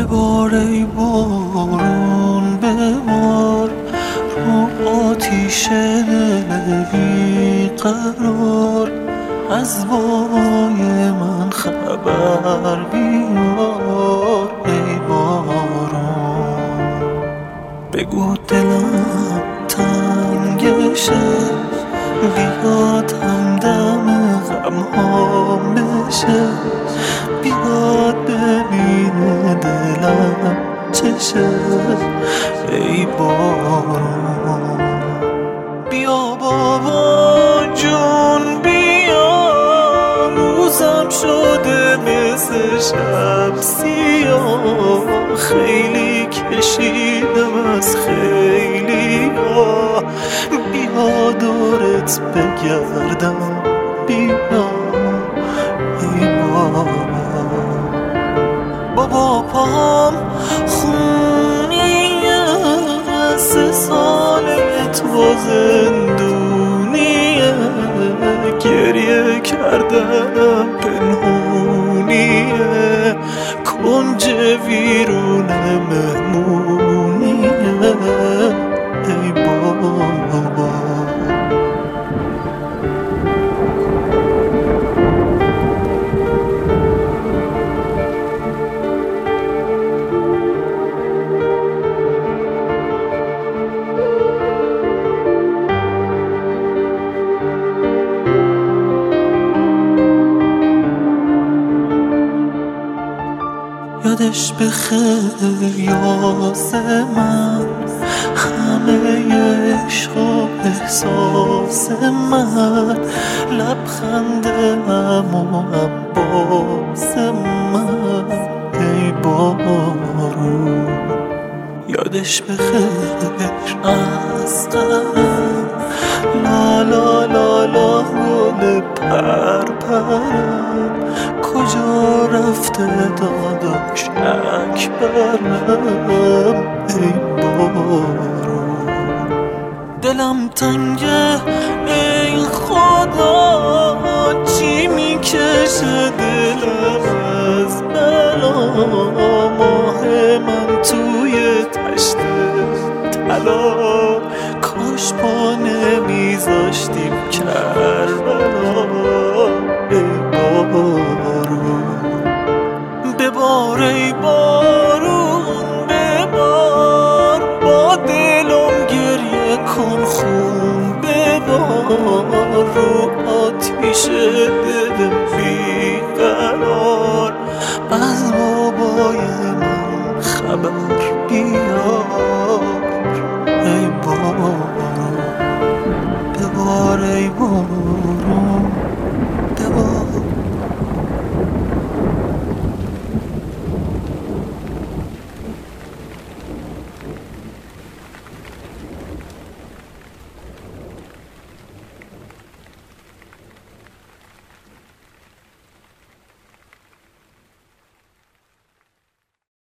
ببار ای بارون ببار رو آتیش دل بیقرار، از بابای من خبر بیار ای بارون. بگو دلم تنگشه بیاد همدم غمهام بشه، بیاد ببینه دلم چشه ای بارون. بیا بابا جون بیا، روزم شده مثل شب سیاه، خیلی کشیدم از خیلی ها، بیا دورت بگردم بیا ای بابا. پام خونیه 3 ساله تو زندونیه، گریه کردنم پنهونیه، کنج ویرون مهمونیه ای بابا. یادش بخیر یاس من، همه عشق و احساس من، لبخند عمو عباس من ای بارون. یادش بخیر اسقرم، لا لا لا لا گل پرپرم، کجا رفته داداش اکبرم ای بارون. دلم تنگه ای خدا، چی میکشه دلم از بلا، ماه من توی تشت طلا، کاش پا نمیذاشتیم کربلا ای بارون. ببار ای بارون ببار، با دلم گریه کن خون ببار، رو آتیش دل